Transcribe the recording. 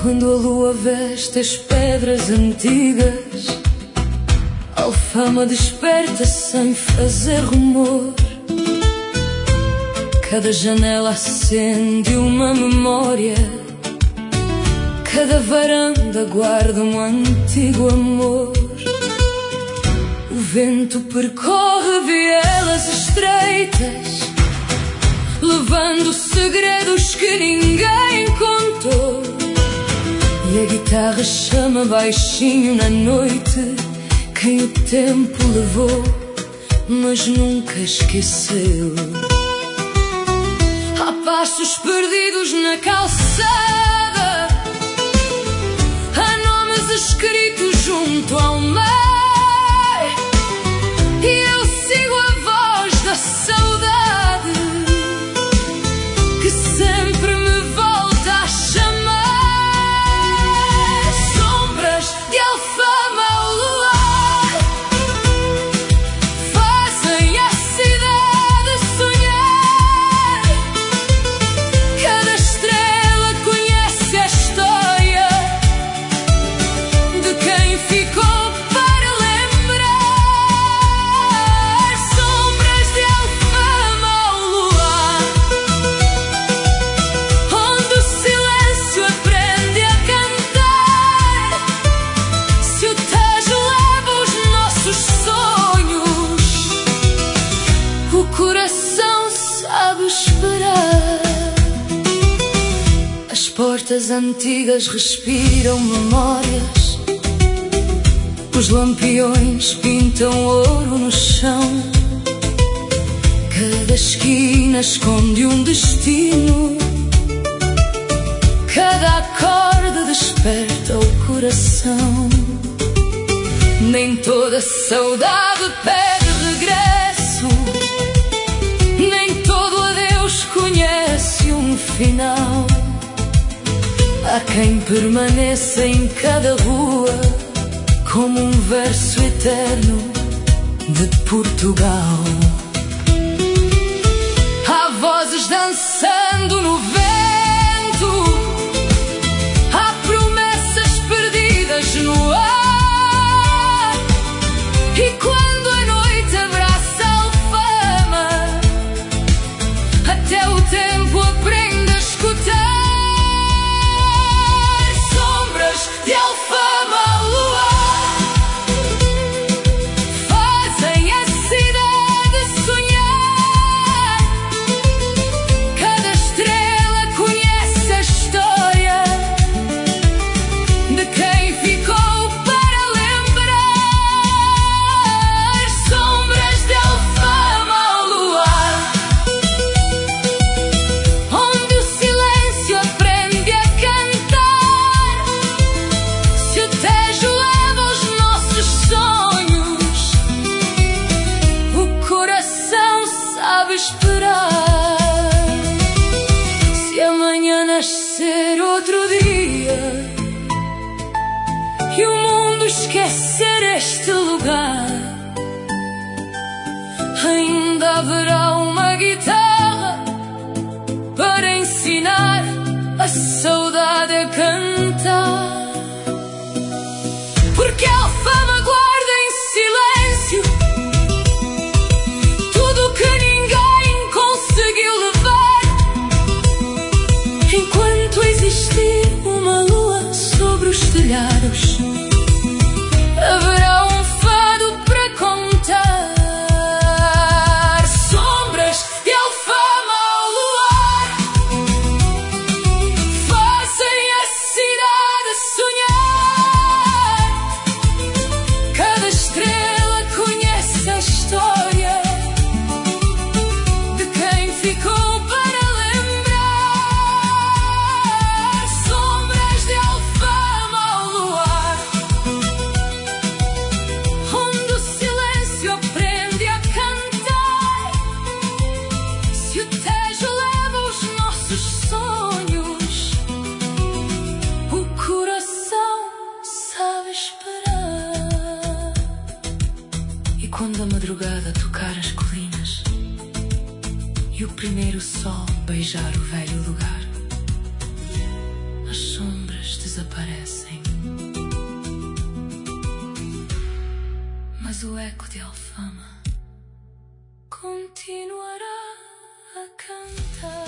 Quando a lua veste as pedras antigas, a alfama desperta sem fazer rumor. Cada janela acende uma memória, cada varanda guarda um antigo amor. O vento percorre vielas estreitas, levando segredos que ninguém contou. E a guitarra chama baixinho na noite quem o tempo levou, mas nunca esqueceu. Há passos perdidos na calçada, há nomes escritos junto ao mar, e eu sigo a voz da saudade que sempre me volta a chamar. Sombras de alfama ao luar fazem a cidade sonhar. Cada estrela conhece a história de quem ficou para lembrar. Sombras de alfama ao luar, onde o silêncio aprende a cantar. Se o Tejo leva os nossos sonhos, o coração sabe esperar. As portas antigas respiram memórias, os lampiões pintam ouro no chão. Cada esquina esconde um destino, cada acorde desperta o coração. Nem toda saudade pede regresso, nem todo adeus conhece um final. Há quem permaneça em cada rua como um verso eterno de Portugal. Há vozes dançando no vento, há promessas perdidas no ar. E quando a noite abraça a alfama, até o tempo aprende a escutar. Sombras de alfama ao luar fazem a cidade sonhar. Cada estrela conhece a história de quem ficou para lembrar. Sombras de alfama ao luar, onde o silêncio aprende a cantar. Se o Tejo leva os nossos sonhos, o coração sabe esperar. Se amanhã nascer outro dia e o mundo esquecer este lugar, ainda haverá uma guitarra para ensinar a saudade a cantar. Porque a alfama guarda em silêncio tudo que ninguém conseguiu levar. Enquanto existir uma lua sobre os telhados, haverá um fado para contar. Sombras de alfama ao luar fazem a cidade sonhar. Cada estrela conhece a história de quem ficou para lembrar. Sombras de alfama ao luar, onde o silêncio aprende a cantar. Se o Tejo leva os nossos sonhos, o coração sabe esperar. E quando a madrugada tocar as colinas e o primeiro sol beijar o velho lugar, as sombras desaparecem. Mas o eco de Alfama continuará a cantar.